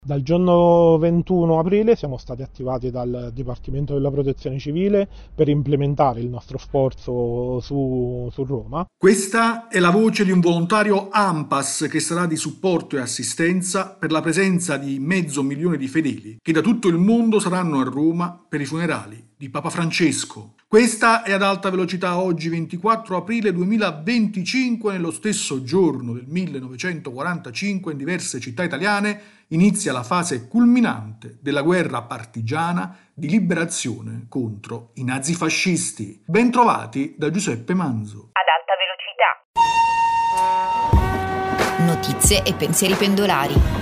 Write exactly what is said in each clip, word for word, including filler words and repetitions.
Dal giorno ventuno aprile siamo stati attivati dal Dipartimento della Protezione Civile per implementare il nostro sforzo su, su Roma. Questa è la voce di un volontario ANPAS che sarà di supporto e assistenza per la presenza di mezzo milione di fedeli che da tutto il mondo saranno a Roma per i funerali di Papa Francesco. Questa è Ad Alta Velocità, oggi ventiquattro aprile duemilaventicinque, nello stesso giorno del millenovecentoquarantacinque in diverse città italiane inizia la fase culminante della guerra partigiana di liberazione contro i nazifascisti. Bentrovati da Giuseppe Manzo. Ad Alta Velocità. Notizie e pensieri pendolari.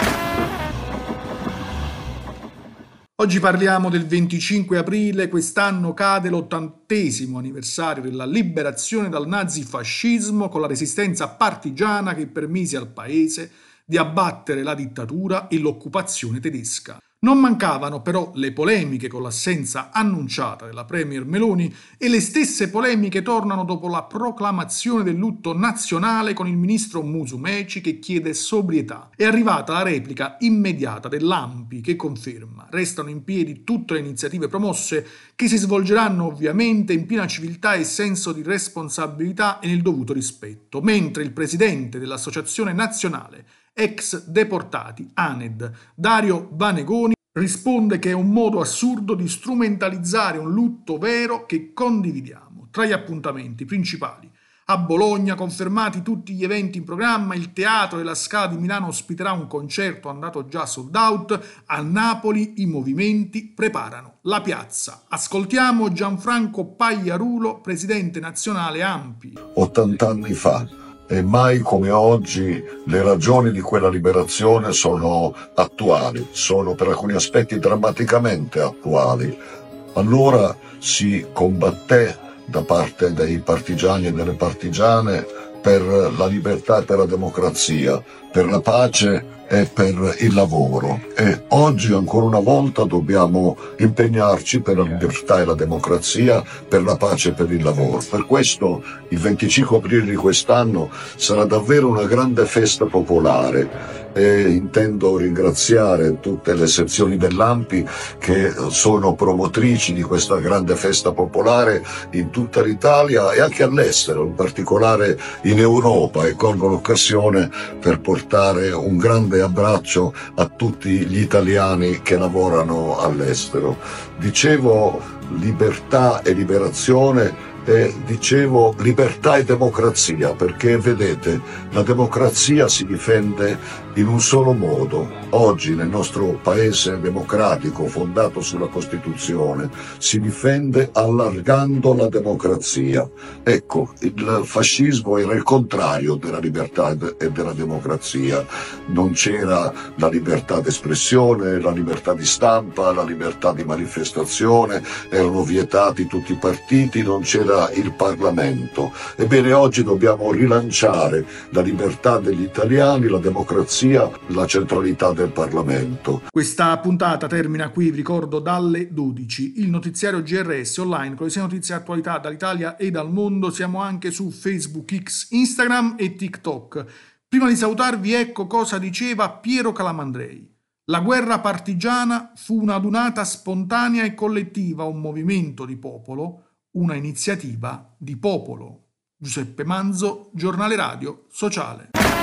Oggi parliamo del venticinque aprile, quest'anno cade l'ottantesimo anniversario della liberazione dal nazifascismo, con la resistenza partigiana che permise al paese di abbattere la dittatura e l'occupazione tedesca. Non mancavano però le polemiche con l'assenza annunciata della premier Meloni, e le stesse polemiche tornano dopo la proclamazione del lutto nazionale con il ministro Musumeci che chiede sobrietà. È arrivata la replica immediata dell'A N P I che conferma: restano in piedi tutte le iniziative promosse, che si svolgeranno ovviamente in piena civiltà e senso di responsabilità e nel dovuto rispetto, mentre il presidente dell'Associazione Nazionale Ex Deportati, A N E D, Dario Vanegoni, risponde che è un modo assurdo di strumentalizzare un lutto vero che condividiamo. Tra gli appuntamenti principali: a Bologna, confermati tutti gli eventi in programma, il Teatro della Scala di Milano ospiterà un concerto andato già sold out, a Napoli i movimenti preparano la piazza. Ascoltiamo Gianfranco Pagliarulo, presidente nazionale A N P I. ottanta anni fa. E mai come oggi le ragioni di quella liberazione sono attuali, sono per alcuni aspetti drammaticamente attuali. Allora si combatté da parte dei partigiani e delle partigiane per la libertà e per la democrazia, per la pace e per il lavoro, e oggi ancora una volta dobbiamo impegnarci per la libertà e la democrazia, per la pace e per il lavoro. Per questo il venticinque aprile di quest'anno sarà davvero una grande festa popolare, e intendo ringraziare tutte le sezioni dell'A N P I che sono promotrici di questa grande festa popolare in tutta l'Italia e anche all'estero, in particolare in Europa, e colgo l'occasione per portare un grande abbraccio a tutti gli italiani che lavorano all'estero. Dicevo libertà e liberazione, e dicevo libertà e democrazia, perché vedete, la democrazia si difende in un solo modo. Oggi nel nostro paese democratico fondato sulla Costituzione si difende allargando la democrazia. Ecco, il fascismo era il contrario della libertà e della democrazia. Non c'era la libertà d'espressione, la libertà di stampa, la libertà di manifestazione, erano vietati tutti i partiti, non c'era il Parlamento. Ebbene, oggi dobbiamo rilanciare la libertà degli italiani, la democrazia, la centralità del Parlamento. Questa puntata termina qui, vi ricordo, dalle dodici. Il notiziario G R S online con le sei notizie e attualità dall'Italia e dal mondo. Siamo anche su Facebook, X, Instagram e TikTok. Prima di salutarvi, ecco cosa diceva Piero Calamandrei. La guerra partigiana fu una adunata spontanea e collettiva, un movimento di popolo, una iniziativa di popolo. Giuseppe Manzo, Giornale Radio Sociale.